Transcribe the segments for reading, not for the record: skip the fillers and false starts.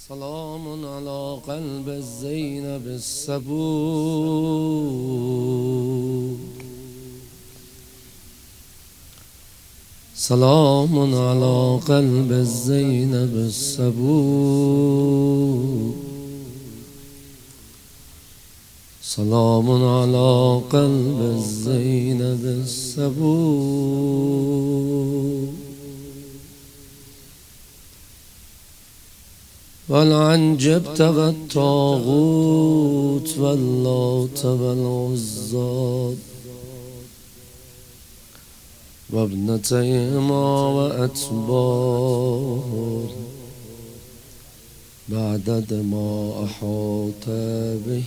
سلام على قلب زینب الصبور، سلام على قلب زینب الصبور، سلام على قلب زینب الصبور. والعنجبت والطاغوت واللات والعزى وابنتيهما وأتبار بعدد ما أحاط به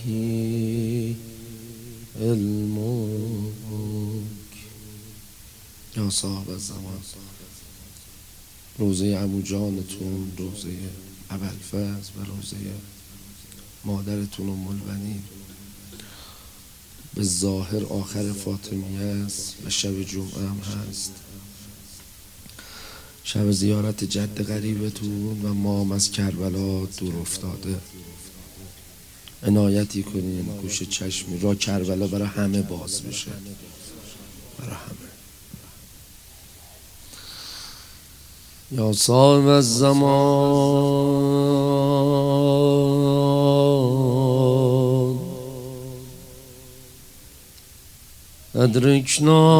علمك. یا صاحب الزمان، روزه عمو جانتون، روزه ابوالفضل و روزه مادرتون ام البنین به ظاهر آخر فاطمیه است و شب جمعه هم هست، شب زیارت جد قریبتون و ما هم از کربلا دور افتاده. عنایتی کنین گوش چشمی را کربلا برای همه باز بشه، برای همه. یا صاحب الزمان ادرکنا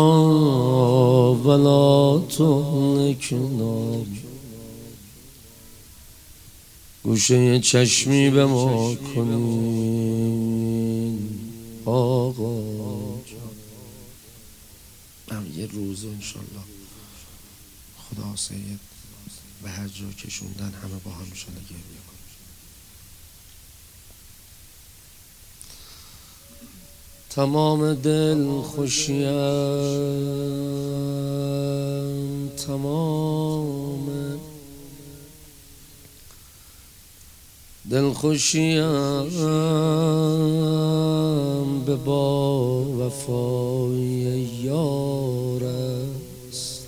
ولا تهلکنا، گوشه چشمی به ما کنین آقا. هم یه روز انشالله خدا سید به هر جا کشوندن همه با هم شده گریه کنیم. تمام دل خوشیم، تمام دل خوشیم به با وفای یار است،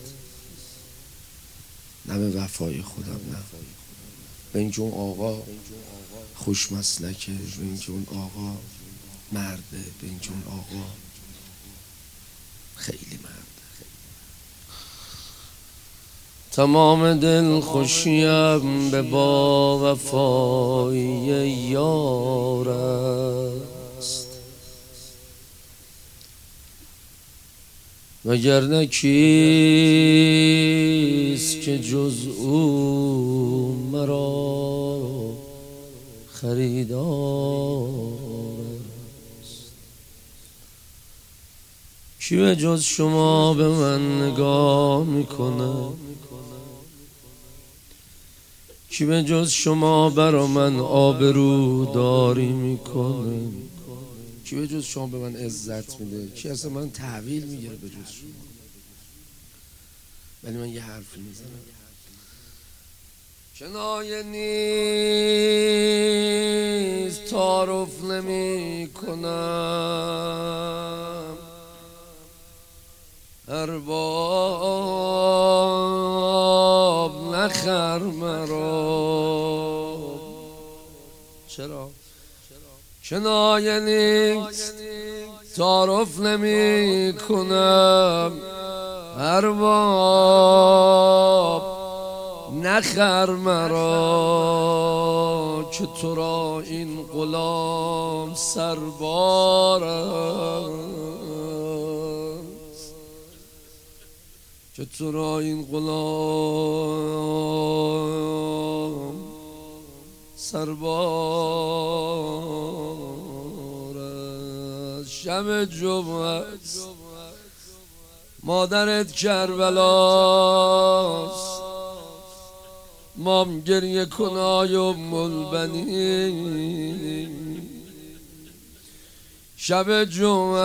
نه به وفای خودم، نه به اینکه اون آقا خوش مسلکه، به اینکه اون آقا مرده، به اینکه اون آقا خیلی مرده. تمام دل خوشیم به با وفای یار است، وگرنه کیست که جز او مرا خریدار است. کی به جز شما به من نگاه میکنه، کی به جز شما برا من آبروداری میکنه، کی به جز شما به من عزت میده، کی اصلا من تحویل میگیره به جز شما. ولی من یه حرف میزنم، کنایه نیست، تعارف نمی کنم، ارباب نخر مرا. چرا؟ کنایه نیست، تعارف نمی کنم، ارباب نخر مرا، که تو را این غلام سربار است، که تو را این غلام سربار است. شب جمعه است، مادرت کربلاست، مام گریه کنای ام البنین. شب جمعه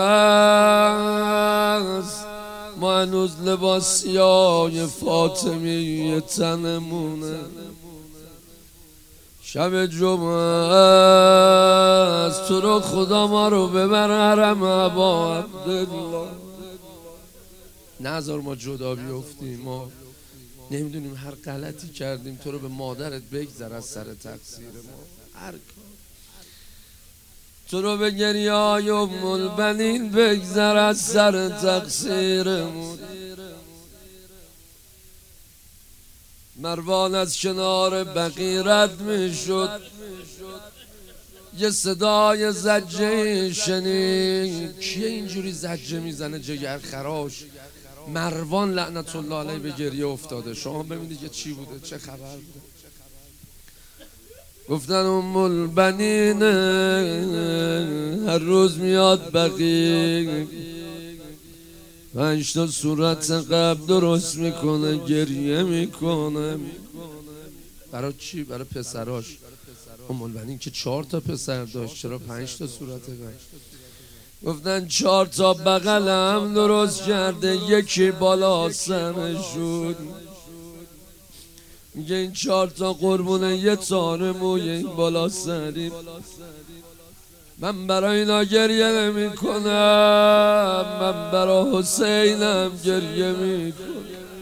است، ما هنوز لباس سیاه فاطمی تنمونه. شب جمعه است، تو رو خدا ما رو ببر حرم ابا عبدالله، نذار ما جدا بیفتیم، ما نمیدونیم هر غلطی کردیم تو رو به مادرت بگذر از سر تقصیر ما، هر تو رو به گریه‌های ام البنین بگذر از سر تقصیرمون. مروان از کنار بقی رد میشد، یه صدای زجه شنید. کیه اینجوری زجه میزنه جگر خراش؟ مروان لعنت الله علیه به گریه افتاده. شما ببینید که چی بوده، چه خبر بوده. گفتن ام البنین هر روز میاد بقی 5 تا صورت قبل درست میکنه، گریه میکنه. برای چی؟ برای پسراش. ام البنین که 4 تا پسر داشت، چرا 5 تا صورت قبل؟ گفتن 4 تا بغل هم درست کرده، یکی بالا سرشون. میگه این 4 تا قربونه یه تار موی این بالا سریم. من برای اینا گریه نمی کنم، من برای حسینم گریه می کنم.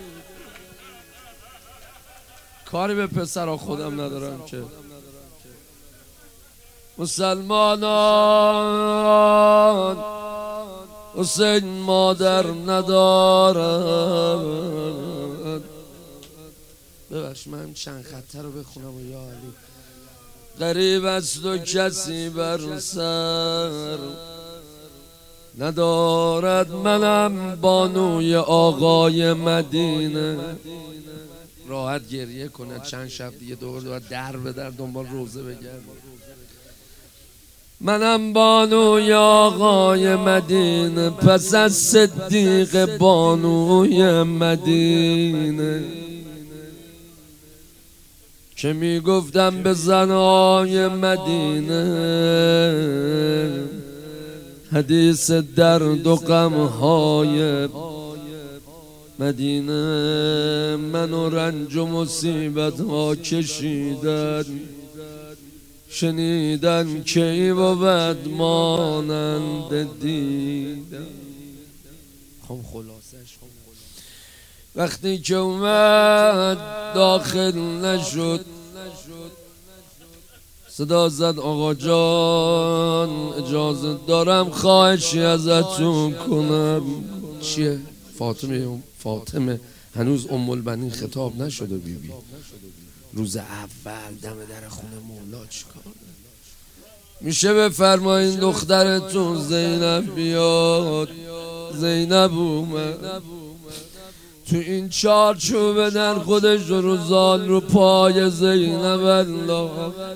کاری به پسرها خودم ندارم که. مسلمانان حسین مادر ندارد. ببخش من چند خطه رو بخونم و یا علی. غریب است و کسی بر سر ندارد، منم بانوی آقای مدینه. راحت گریه کنه، چند شب دیگه دور در به در دنبال روزه بگرد. منم بانوی آقای مدینه، پس از صدیق بانوی مدینه. که میگفتم به زنای مدینه حدیث درد و غمهای مدینه. منو رنج و مصیبت ها کشیدن، شنیدن که ای بود مانند دیدن. خب خلاصش وقتی که اومد داخل نشد، صدا زد آقا جان اجازه دارم خواهشی ازتون کنم. چیه؟ فاطمه هنوز ام البنین خطاب نشده. بیبی روز اول دم در خونه مولا چیکار میشه؟ بفرمایین دخترتون زینب بیاد. زینب اومد تو این چارچوب در خودش رو زال رو پای زینب الله.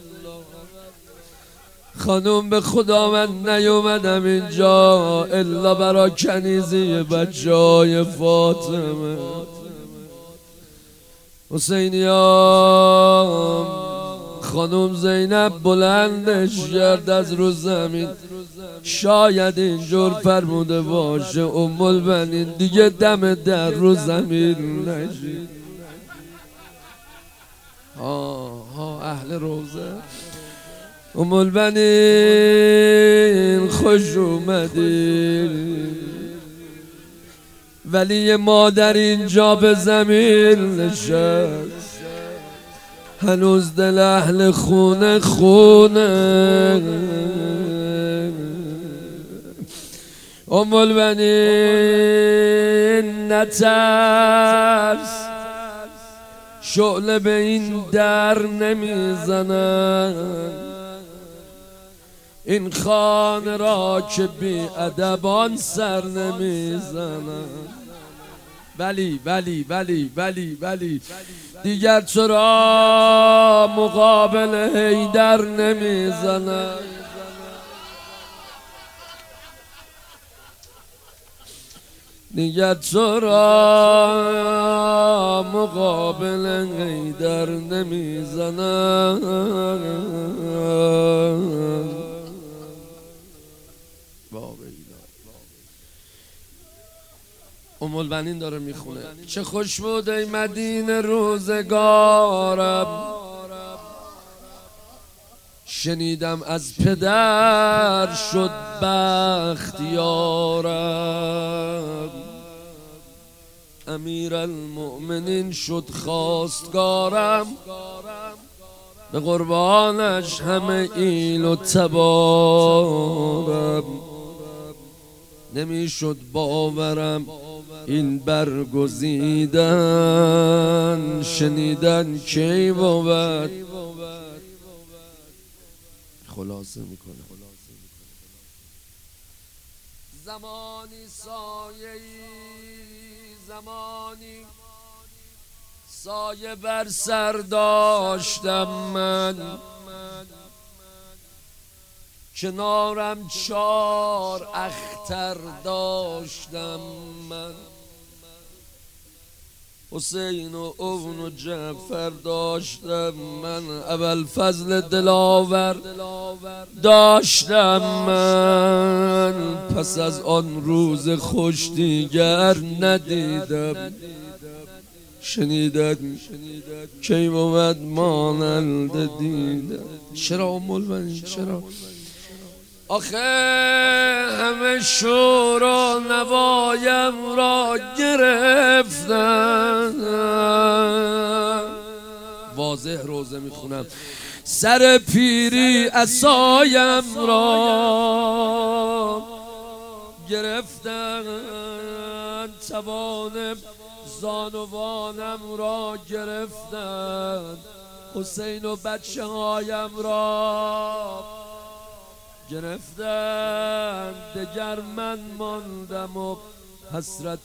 خانوم به خدا من نیومدم اینجا الا برا کنیزی بچه های فاطمه. حسینیام خانوم زینب بلندش کرد از رو زمین. شاید اینجور فرموده باشه ام البنین دیگه دم در رو زمین نشید. ها اهل روزه. ام البنین خوش اومدی، ولی مادر اینجا به زمین نشست. هنوز دل اهل خونه ام البنین نترس، شعله به این در نمیزنن. این خانه را که بی ادبان سر نمیزنن. بلی دیگر تو را مقابل حیدر نمیزنن. دیگر تو را مقابل حیدر نمیزنن. ام البنین داره میخونه چه خوش بود ای مدینه روزگارم. شنیدم از پدر شد بختیارم. امیرالمؤمنین شد خواستگارم، به قربانش همه ایل و تبارم. نمیشد باورم این برگزیدن، شنیدن کی بود. خلاصه میکنه زمانی زمانی سایه بر سر داشتم من، کنارم 4 اختر داشتم من. حسین و اون و جعفر داشتم من، ابوالفضل دلاور داشتم من. پس از آن روز خوش دیگر ندیدم، شنیدم کی بود مانند دیدم. چرا مولوی چرا؟ آخه همه شور و نوایم را گرفتن. واضح روزه میخونم. سر پیری عصایم را گرفتن، توان زانوانم را گرفتن، حسین و بچه هایم را گرفتن. دگر من ماندم و حسرت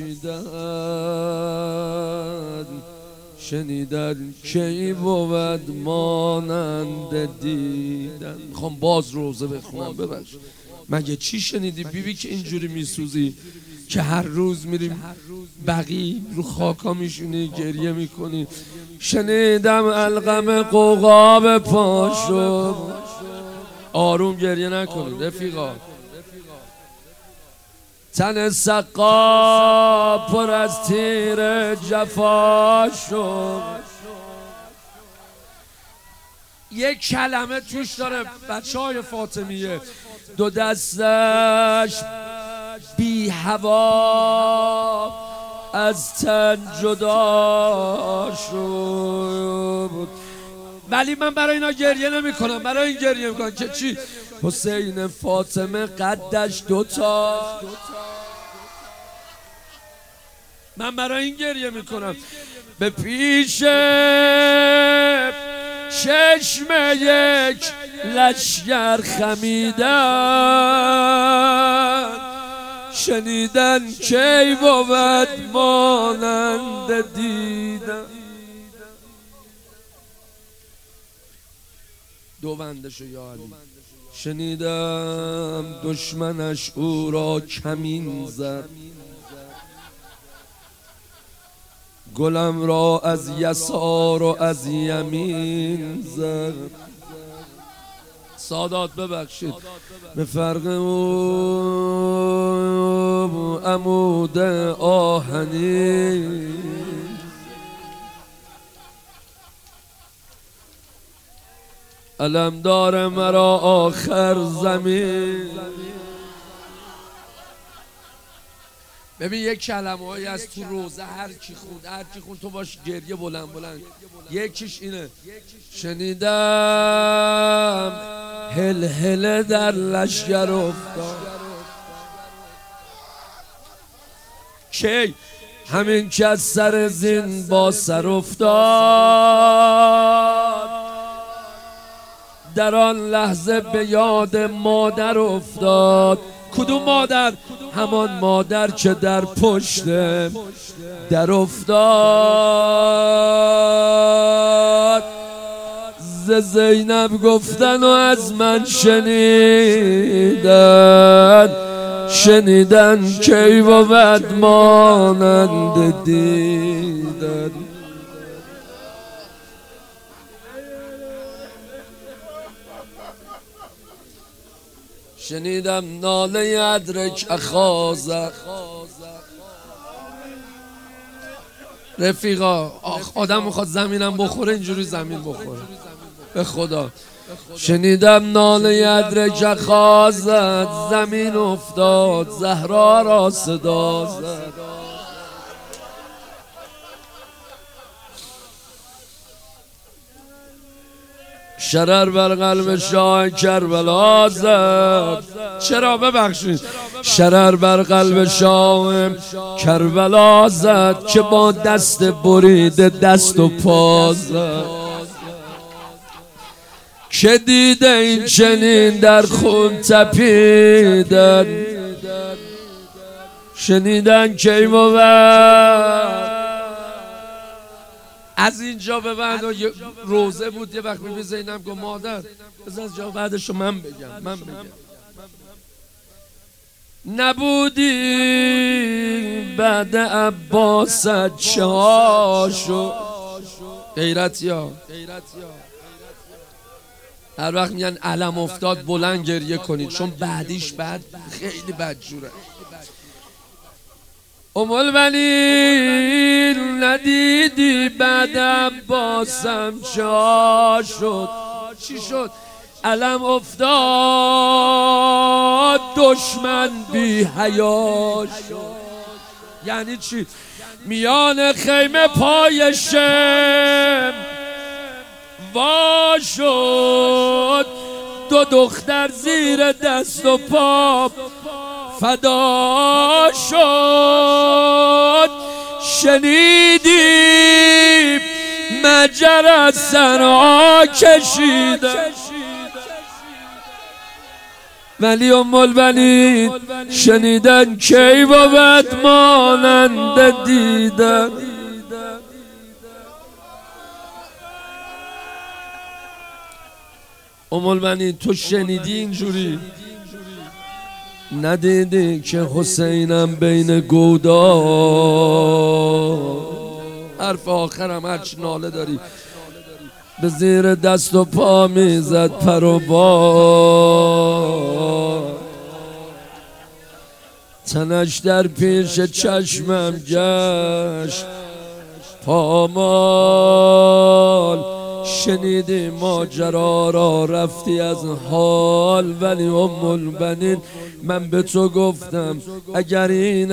کشیدن، شنیدن کی بود مانند دیدن. میخوام باز روزه بخونم. ببخش مگه چی شنیدی بیبی که اینجوری میسوزی، که هر روز میریم بقی رو خاکا میشونی گریه میکنی؟ شنیدم القم قوقا پاشو. آروم گریه نکنید رفیقا. تن سقا پر از تیر جفا شد. یک کلمه توش داره بچه های فاطمیه، 2 دستش بی هوا از تن جدا شد. ولی من برای اینا گریه نمی کنم، برای این گریه می کنم که چی؟ حسین فاطمه قدش 2 تا. من برای این گریه می کنم. به پیش چشم یک لشگر خمیدن، شنیدن کی بود مانند دیدن. 2 بندشو یا علی. شنیدم دشمنش او را کمین زد، گلم را از یسار و از یمین زد. سادات ببخشید به فرق او عمود آهنی، علم دار مرا آخر زمین. ببین یک کلمه هایی از تو روزه هر کی خوند تو باش گریه بلند. یکیش اینه: شنیدم هل در لشگر افتاد. کی؟ همین که از سر زین با سر افتاد، در آن لحظه به یاد مادر افتاد. کدوم مادر؟ همان مادر که در پشت در افتاد. ز زینب گفتن و از من شنیدن کی بود مانند دیدن. شنیدم ناله ادرک اخازه. رفیقا آدم میخواد زمینم بخوره اینجوری زمین بخوره به خدا. شنیدم ناله ادرک اخازد، زمین افتاد زهرا را صدا زد. شرر بر قلب شاه کربلا زد. چرا؟ ببخشید. شرر بر قلب شاه کربلا زد که با دست بریده دست و پا زد. که دیده این چنین در خون تپیدن، شنیدن کی بود. از اینجا به بعد روزه بود. یه وقت بیبی زینب گفت مادر بذار از جا بعدشو من بگم. نبودی بعد عباست چه ها شد. غیرتی ها هر وقت میگن علم افتاد بلند گریه کنید، چون بعدیش بعد خیلی بدجوره. المؤمنین ندیدی بعد عباسم چا شد. چی شد؟ علم افتاد دشمن بی حیا شد. یعنی چی؟ میان خیمه پای شم وا شد، دو دختر زیر دست و پا فدا شد. شنیدیم مجر از سرها کشیدن، ولی ام البنین شنیدن کی بود مانند دیدن. ام البنین تو شنیدی اینجوری؟ ندیدی که حسینم بین گودا، حرف آخرم هرچی ناله داری، به زیر دست و پا میزد پر و بال. تنش در پیش چشمم گشت پامال. شنیدی ماجرا را رفتی از حال، ولی ام البنین من به تو گفتم اگر این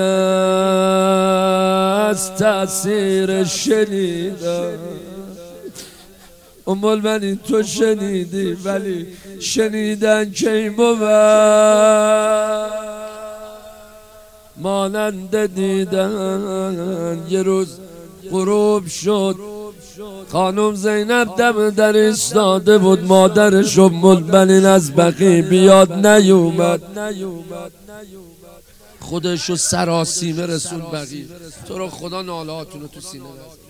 از تأثیر شنیدم. ام البنین تو شنیدی، ولی شنیدن کی بود مانند دیدن. یه روز غروب شد، خانم زینب دم در ایستاده بود، مادرش ام البنین از بقیع بیاد نیومد. خودشو سراسیمه رسول بقیع. تو رو خدا نالهاتونو تو سینه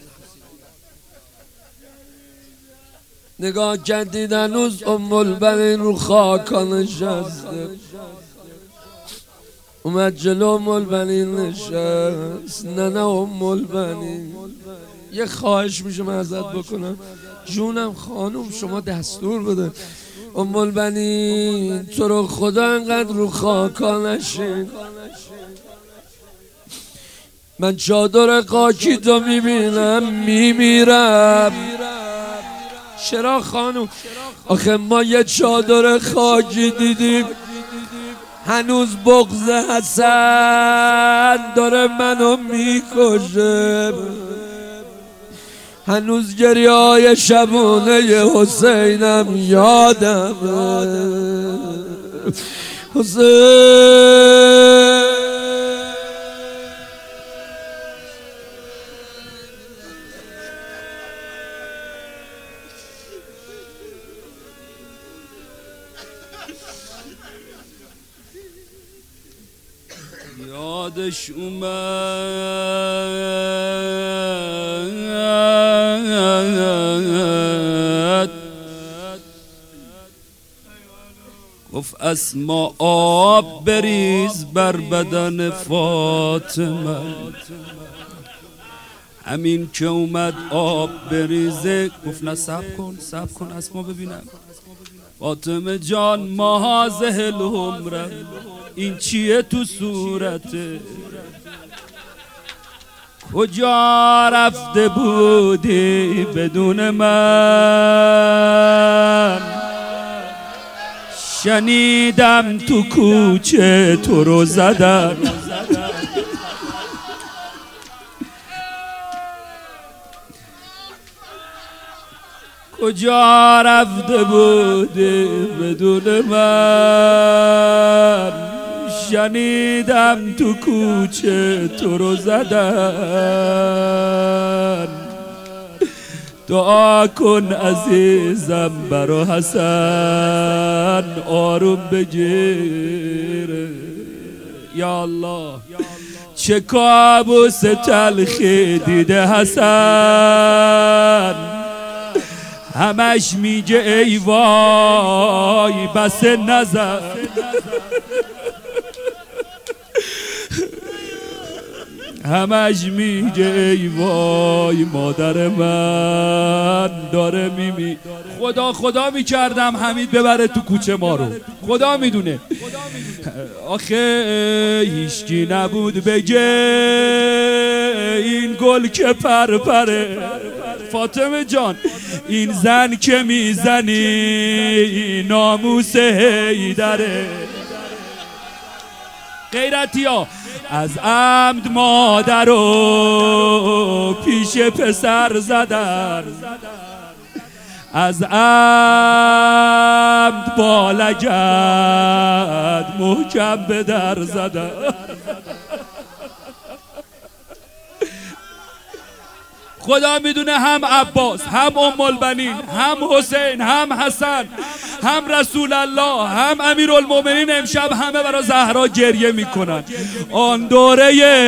نگاه کردید هنوز ام البنین رو خاکا نشسته. اومد جلو ام البنین نشست. نه ام البنین یه خواهش میشه من ازت بکنم؟ جونم خانم شما دستور بده. ام البنین تو رو خدا انقدر رو خاکا نشین. من چادر خاکی تو میبینم میمیرم. چرا خانم؟ آخه ما یه چادر خاکی دیدیم هنوز بغض حسن داره منو میکشه، هنوز گریه های شبونه حسینم یادمه. حسین یادش اومد، گفت اسما آب بریز بر بدن فاطمه. همین که اومد آب بریزه گفت نه صبر کن اسما ببینم. فاطمه جان ما هذه العمر، این چیه تو صورته؟ کجا رفته بودی بدون من؟ شنیدم تو کوچه تو رو زدن. کجا رفته بودی بدون من؟ شنیدم تو کوچه تو رو زدن. دعا کن عزیزم برا حسن آروم بگیر. یا الله چه کابوس تلخی دیده حسن، همش میگه ای وای بس نزن. همش میگه ای وای مادر من داره میمی. خدا میکردم حمید ببره تو کوچه ما رو، خدا میدونه. آخه هیچکی نبود بگه این گل که پره. فاطمه جان این زن که میزنی ناموس حیدره. غیرتی ها از عمد مادر رو پیش پسر زدن، از عمد با لگد محکم به در زدن. خدا میدونه هم عباس هم ام البنین هم حسین هم حسن هم رسول الله هم امیرالمومنین امشب همه برای زهرا گریه میکنن. آن دوره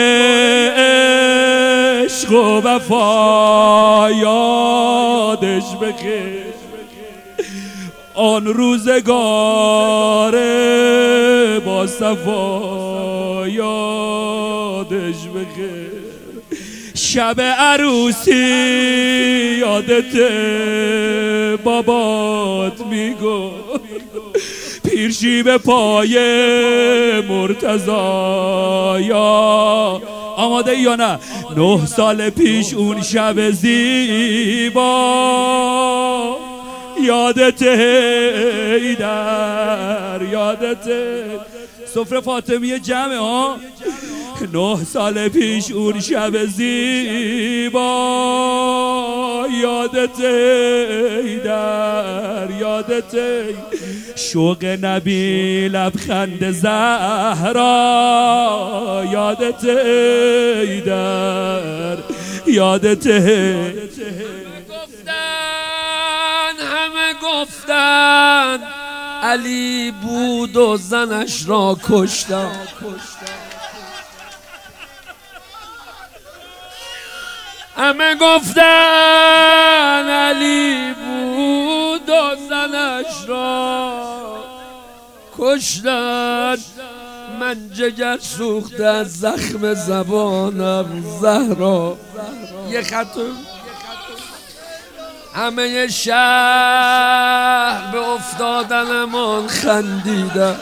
عشق و وفا یادش بخیر، آن روزگار با صفا یادش بخیر. شب عروسی یادت بابات میگو پیرشی به پای مرتضا. یا آماده یا نه؟ 9 سال پیش اون شب زیبا یادت ایدر، یادت سفره فاطمیه جمعه ها. 9 سال پیش اون شب زیبا یادت ایدر، یادت شوق نبی لبخند زهرا، یادت ایدر، یادت. همه گفتن علی بود و زنش را کشتن. همه گفتن علی بود و زنش را کشتن. من جگر سوخته از زخم زبانم زهرا. یه خطم همه شهر به افتادنمان خندیدن.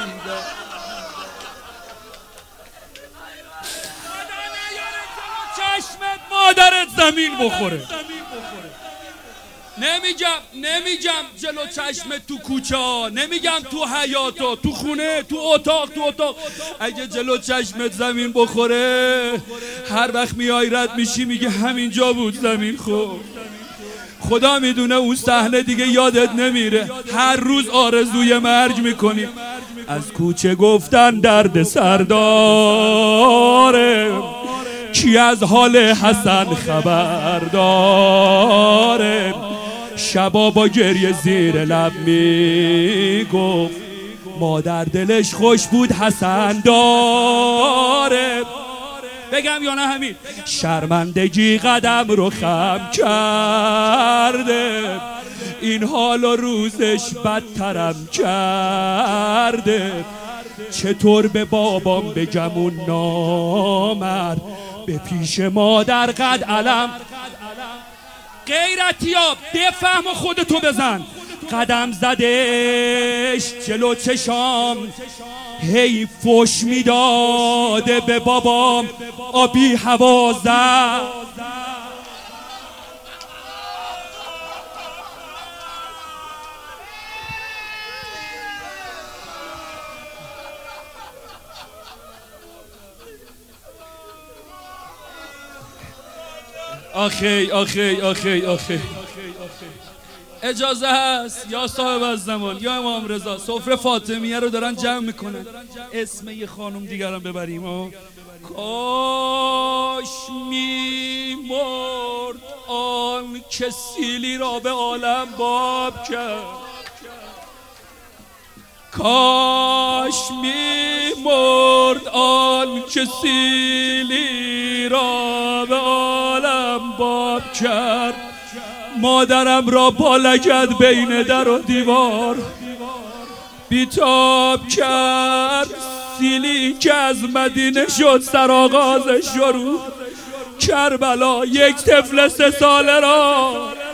چشمت مادرت زمین بخوره. نمیگم جلو چشمت تو کوچه ها، نمیگم تو حیاتا، تو خونه، تو اتاق. اگه جلو چشمت زمین بخوره هر وقت میای رد میشی میگه همینجا بود زمین خورد. خدا میدونه اون صحنه دیگه یادت نمیره. هر روز آرزوی مرگ میکنی. از کوچه گفتن درد سرداره، کی از حال حسن خبر داره؟ شبا با گریه زیر لب میگفت مادر دلش خوش بود حسن داره. بگم یا نه همین؟ شرمندگی قدم رو خم کرده، این حال و روزش بدترم کرده. چطور به بابام بگم اون نامرد به پیش مادر قد علم. غیرتیاب بفهم و خودتو بزن. قدم زدش جلو چشام، هی فوش میداده به بابام آبی هوا زد. آخی اجازه هست یا صاحب الزمان یا امام رضا سفره فاطمیه رو دارن جمع میکنن، اسم یه خانم دیگرم ببریم. کاش می‌مرد آن که سیلی را به عالم باب کرد، کاش می‌مرد آن که سیلی را به عالم باب کرد. مادرم را با لگد بین در و دیوار بیتاب کرد، سیلی که از مدینه شد سرآغاز شروع، کربلا یک طفل 3 ساله را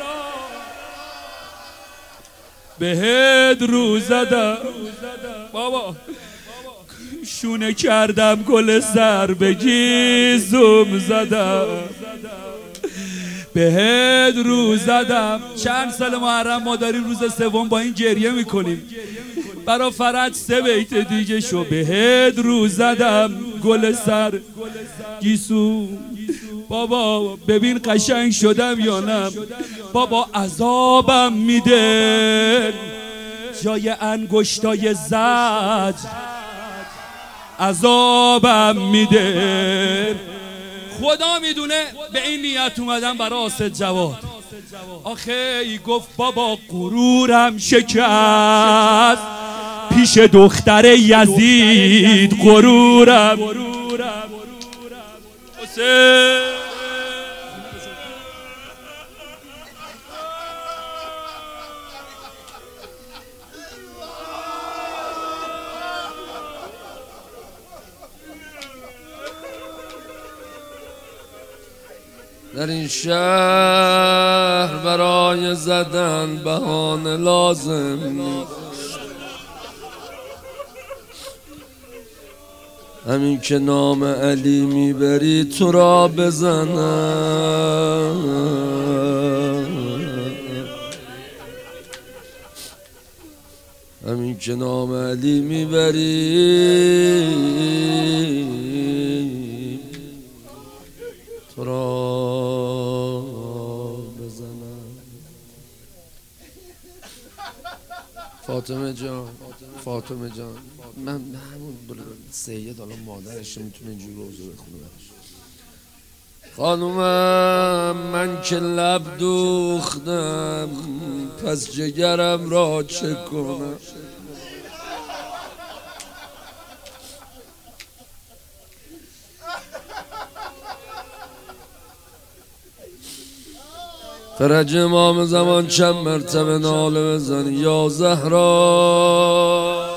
بهت رو زدم. بابا شونه کردم گل سر بگی زوم زدم، بهت رو زدم. چند سال محرم ما داریم روز سوم با این گریه میکنیم. برا فرج 3 بیت دیگه شو. بهت رو زدم گل سر گیسو. بابا ببین قشنگ شدم یا نه. بابا عذابم میده جای انگشتای زد، عذابم میده. خدا میدونه به این نیت اومدم برای آسد جواد. آخه ای گفت بابا غرورم شکست پیش دختر یزید، غرورم در این شهر برای زدن بهانه لازم نیست، همین که نام علی میبری تو را بزنم، همین که نام علی میبری تو را بزنم. فاطمه جان، فاطمه جان، من همون سید الان مادرش میتونه اینجوری روزه بخونه براش. خانومم من که لب دوختم پس جگرم را چه کنم، فرج امام زمان چند مرتبه ناله بزنی یا زهرا.